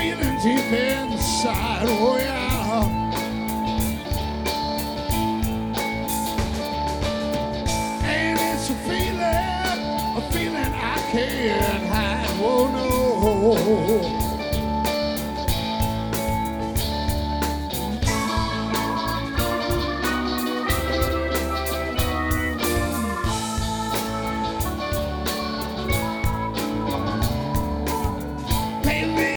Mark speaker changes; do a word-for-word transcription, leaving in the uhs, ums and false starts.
Speaker 1: feeling deep inside, oh yeah. And it's a feeling, a feeling I can't hide, oh no.